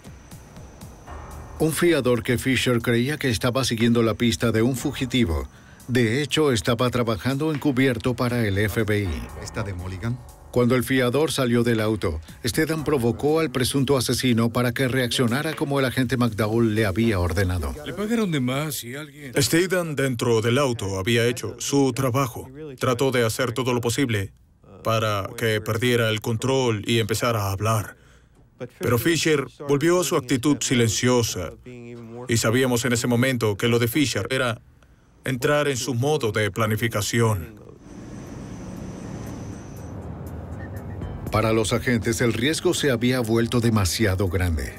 Speaker 1: Un fiador que Fisher creía que estaba siguiendo la pista de un fugitivo, de hecho, estaba trabajando encubierto para el F B I.
Speaker 15: ¿Está de Mulligan?
Speaker 1: Cuando el fiador salió del auto, Steadham provocó al presunto asesino para que reaccionara como el agente McDowell le había ordenado.
Speaker 3: Le pagaron de más y alguien...
Speaker 12: Steadham dentro del auto había hecho su trabajo. Trató de hacer todo lo posible para que perdiera el control y empezara a hablar. Pero Fisher volvió a su actitud silenciosa. Y sabíamos en ese momento que lo de Fisher era entrar en su modo de planificación.
Speaker 1: Para los agentes, el riesgo se había vuelto demasiado grande.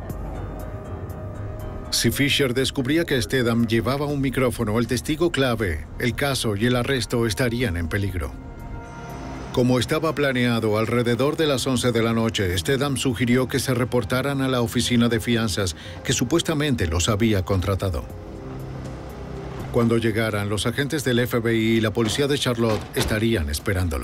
Speaker 1: Si Fisher descubría que Steadham llevaba un micrófono, el testigo clave, el caso y el arresto estarían en peligro. Como estaba planeado, alrededor de las once de la noche, Steadham sugirió que se reportaran a la oficina de fianzas que supuestamente los había contratado. Cuando llegaran, los agentes del F B I y la policía de Charlotte estarían esperándolo.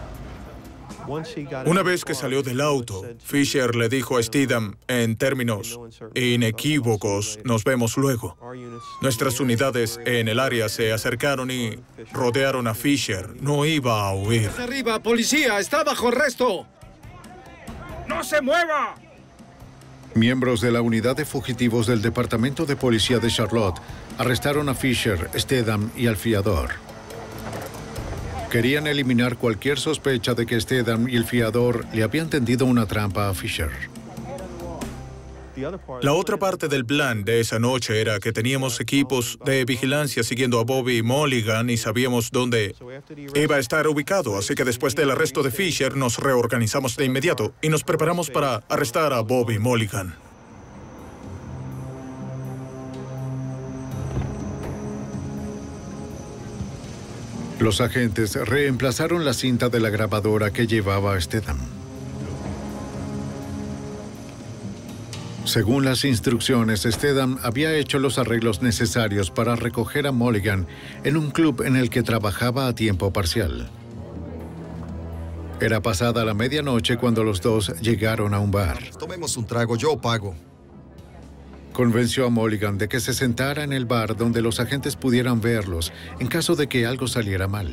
Speaker 12: Una vez que salió del auto, Fisher le dijo a Steadham en términos inequívocos, nos vemos luego. Nuestras unidades en el área se acercaron y rodearon a Fisher. No iba a huir.
Speaker 16: ¡Arriba, policía! ¡Está bajo arresto! ¡No se mueva!
Speaker 1: Miembros de la unidad de fugitivos del Departamento de Policía de Charlotte arrestaron a Fisher, Steadham y al fiador. Querían eliminar cualquier sospecha de que Steadham y el fiador le habían tendido una trampa a Fisher.
Speaker 12: La otra parte del plan de esa noche era que teníamos equipos de vigilancia siguiendo a Bobby Mulligan y sabíamos dónde iba a estar ubicado, así que después del arresto de Fisher nos reorganizamos de inmediato y nos preparamos para arrestar a Bobby Mulligan.
Speaker 1: Los agentes reemplazaron la cinta de la grabadora que llevaba a Steadham. Según las instrucciones, Steadham había hecho los arreglos necesarios para recoger a Mulligan en un club en el que trabajaba a tiempo parcial. Era pasada la medianoche cuando los dos llegaron a un bar.
Speaker 15: Tomemos un trago, yo pago.
Speaker 1: Convenció a Mulligan de que se sentara en el bar donde los agentes pudieran verlos en caso de que algo saliera mal.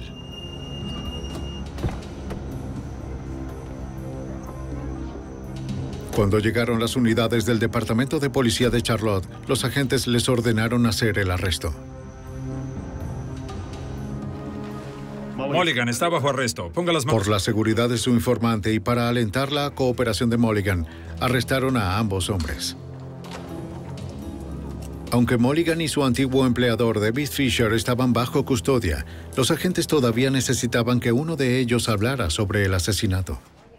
Speaker 1: Cuando llegaron las unidades del Departamento de Policía de Charlotte, los agentes les ordenaron hacer el arresto.
Speaker 18: Mulligan está bajo arresto. Ponga las manos.
Speaker 1: Por la seguridad de su informante y para alentar la cooperación de Mulligan, arrestaron a ambos hombres. Aunque Mulligan y su antiguo empleador David Fisher estaban bajo custodia, los agentes todavía necesitaban que uno de ellos hablara sobre el asesinato.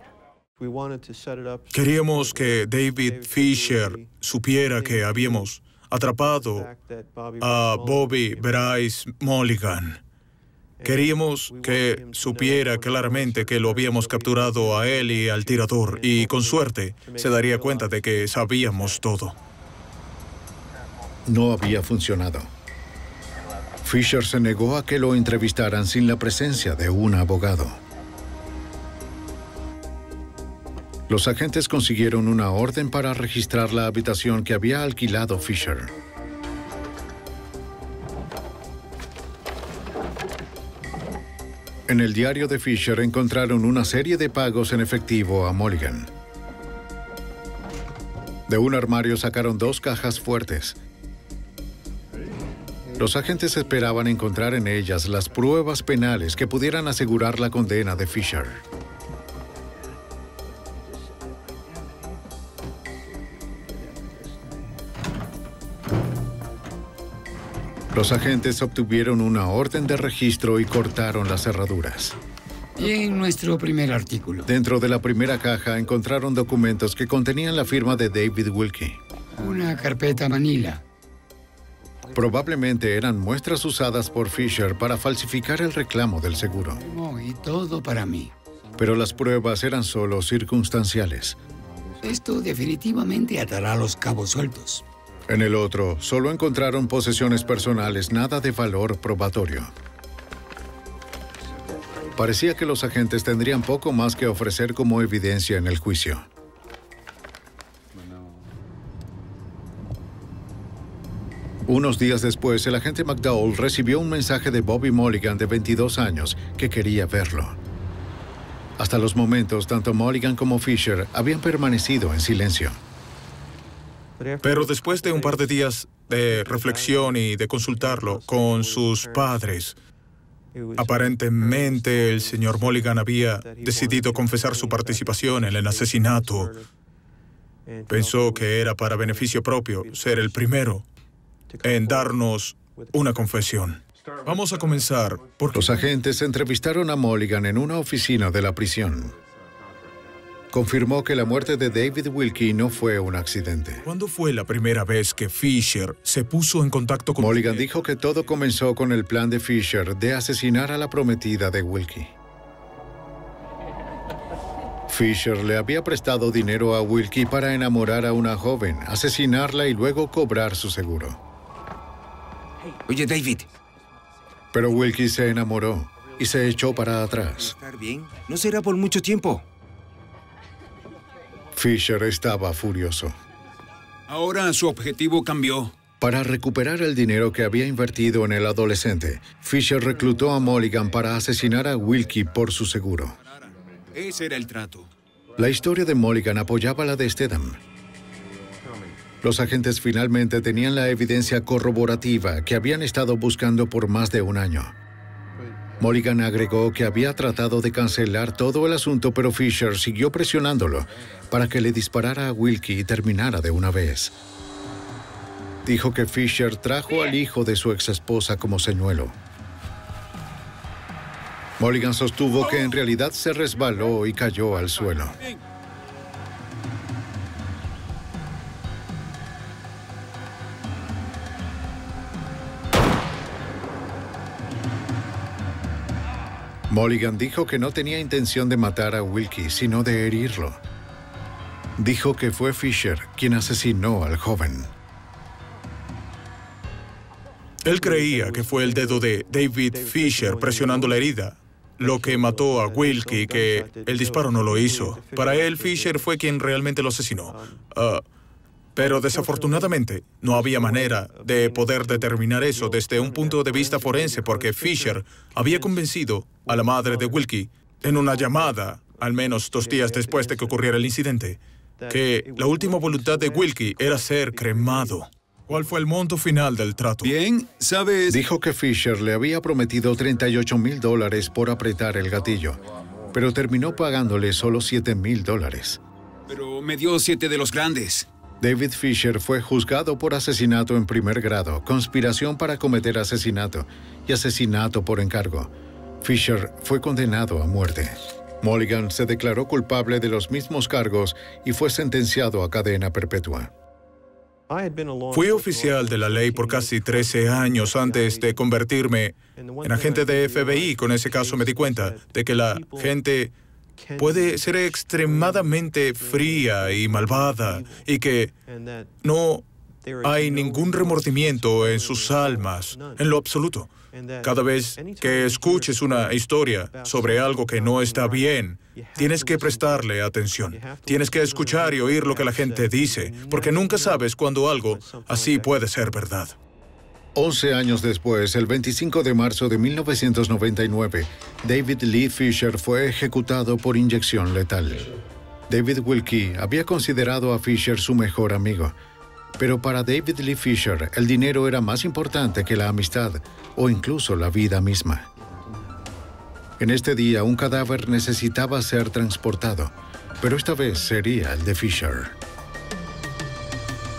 Speaker 12: Queríamos que David Fisher supiera que habíamos atrapado a Bobby Bryce Mulligan. Queríamos que supiera claramente que lo habíamos capturado a él y al tirador, y con suerte se daría cuenta de que sabíamos todo.
Speaker 1: No había funcionado. Fisher se negó a que lo entrevistaran sin la presencia de un abogado. Los agentes consiguieron una orden para registrar la habitación que había alquilado Fisher. En el diario de Fisher encontraron una serie de pagos en efectivo a Mulligan. De un armario sacaron dos cajas fuertes. Los agentes esperaban encontrar en ellas las pruebas penales que pudieran asegurar la condena de Fisher. Los agentes obtuvieron una orden de registro y cortaron las cerraduras.
Speaker 14: Y en nuestro primer artículo.
Speaker 1: Dentro de la primera caja encontraron documentos que contenían la firma de David Wilkie.
Speaker 14: Una carpeta Manila.
Speaker 1: Probablemente eran muestras usadas por Fisher para falsificar el reclamo del seguro.
Speaker 14: Oh, y todo para mí.
Speaker 1: Pero las pruebas eran solo circunstanciales.
Speaker 14: Esto definitivamente atará los cabos sueltos.
Speaker 1: En el otro, solo encontraron posesiones personales, nada de valor probatorio. Parecía que los agentes tendrían poco más que ofrecer como evidencia en el juicio. Unos días después, el agente McDowell recibió un mensaje de Bobby Mulligan, de veintidós años, que quería verlo. Hasta los momentos, tanto Mulligan como Fisher habían permanecido en silencio.
Speaker 12: Pero después de un par de días de reflexión y de consultarlo con sus padres, aparentemente el señor Mulligan había decidido confesar su participación en el asesinato. Pensó que era para beneficio propio ser el primero en darnos una confesión. Vamos a comenzar por...
Speaker 1: Los agentes entrevistaron a Mulligan en una oficina de la prisión. Confirmó que la muerte de David Wilkie no fue un accidente.
Speaker 12: ¿Cuándo fue la primera vez que Fisher se puso en contacto con...
Speaker 1: Mulligan dijo que todo comenzó con el plan de Fisher de asesinar a la prometida de Wilkie. Fisher le había prestado dinero a Wilkie para enamorar a una joven, asesinarla y luego cobrar su seguro.
Speaker 4: Oye, David.
Speaker 1: Pero Wilkie se enamoró y se echó para atrás.
Speaker 4: ¿Estar bien? No será por mucho tiempo.
Speaker 1: Fisher estaba furioso.
Speaker 6: Ahora su objetivo cambió.
Speaker 1: Para recuperar el dinero que había invertido en el adolescente, Fisher reclutó a Mulligan para asesinar a Wilkie por su seguro.
Speaker 6: Ese era el trato.
Speaker 1: La historia de Mulligan apoyaba la de Stedham. Los agentes finalmente tenían la evidencia corroborativa que habían estado buscando por más de un año. Mulligan agregó que había tratado de cancelar todo el asunto, pero Fisher siguió presionándolo para que le disparara a Wilkie y terminara de una vez. Dijo que Fisher trajo al hijo de su exesposa como señuelo. Mulligan sostuvo que en realidad se resbaló y cayó al suelo. Mulligan dijo que no tenía intención de matar a Wilkie, sino de herirlo. Dijo que fue Fisher quien asesinó al joven.
Speaker 12: Él creía que fue el dedo de David Fisher presionando la herida lo que mató a Wilkie, que el disparo no lo hizo. Para él, Fisher fue quien realmente lo asesinó. Uh, pero desafortunadamente, no había manera de poder determinar eso desde un punto de vista forense, porque Fisher había convencido a la madre de Wilkie en una llamada, al menos dos días después de que ocurriera el incidente, que la última voluntad de Wilkie era ser cremado. ¿Cuál fue el monto final del trato?
Speaker 6: Bien, ¿sabes?
Speaker 1: Dijo que Fisher le había prometido treinta y ocho mil dólares por apretar el gatillo, pero terminó pagándole solo siete mil dólares.
Speaker 6: Pero me dio siete de los grandes.
Speaker 1: David Fisher fue juzgado por asesinato en primer grado, conspiración para cometer asesinato y asesinato por encargo. Fisher fue condenado a muerte. Mulligan se declaró culpable de los mismos cargos y fue sentenciado a cadena perpetua.
Speaker 12: Fui oficial de la ley por casi trece años antes de convertirme en agente de F B I. Con ese caso me di cuenta de que la gente puede ser extremadamente fría y malvada y que no hay ningún remordimiento en sus almas, en lo absoluto. Cada vez que escuches una historia sobre algo que no está bien, tienes que prestarle atención. Tienes que escuchar y oír lo que la gente dice, porque nunca sabes cuándo algo así puede ser verdad.
Speaker 1: Once años después, el veinticinco de marzo de mil novecientos noventa y nueve, David Lee Fisher fue ejecutado por inyección letal. David Wilkie había considerado a Fisher su mejor amigo, pero para David Lee Fisher el dinero era más importante que la amistad o incluso la vida misma. En este día un cadáver necesitaba ser transportado, pero esta vez sería el de Fisher.